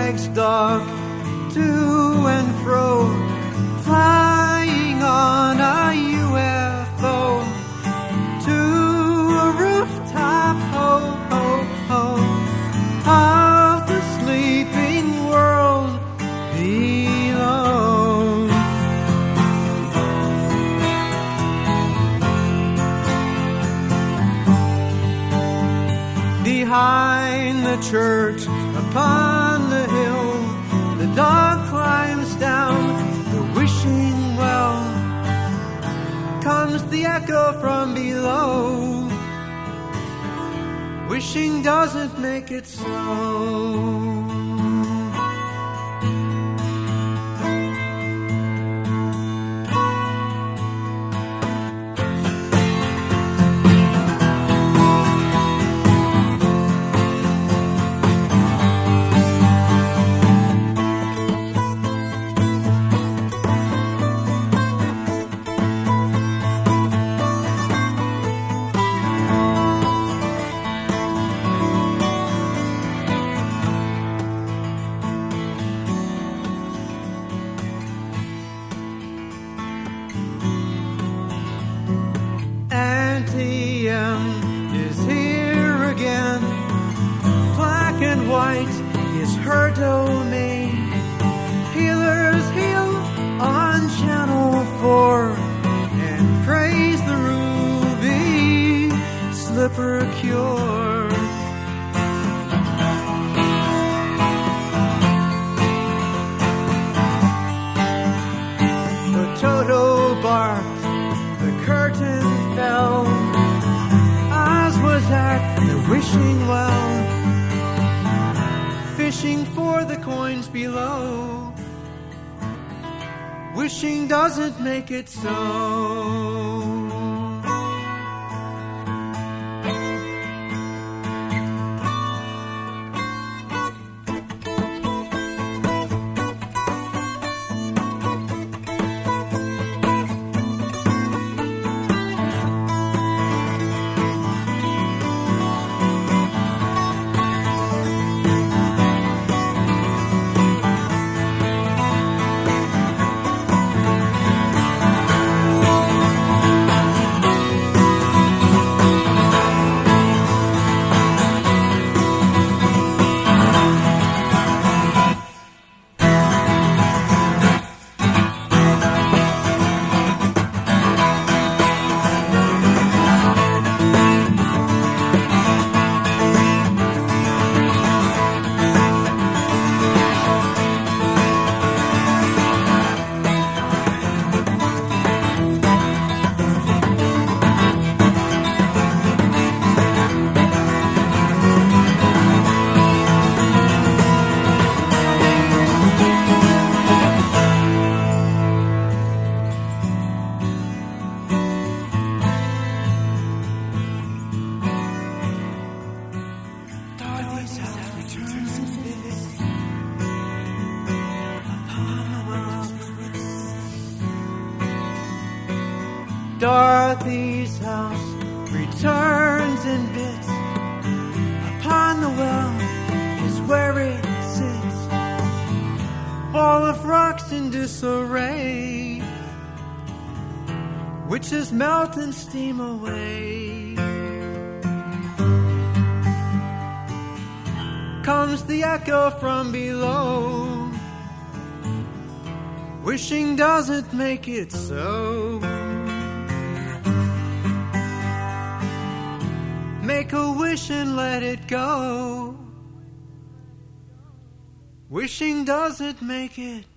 legs stalk to and fro, flying on a UFO to a rooftop, ho, ho, ho, of the sleeping world below. Behind the church, upon the hill, the dog climbs down the wishing well. Comes the echo from below. Wishing doesn't make it so. Is here again. Black and white is her domain. Healers heal on Channel 4 and praise the ruby slipper cure. The Toto barked, the curtain fell. Was at the wishing well, fishing for the coins below. Wishing doesn't make it so. Dorothy's house returns in bits. Upon the well is where it sits. Ball of rocks in disarray. Witches melt and steam away. Comes the echo from below. Wishing doesn't make it so. Make a wish and let it go. Wishing doesn't make it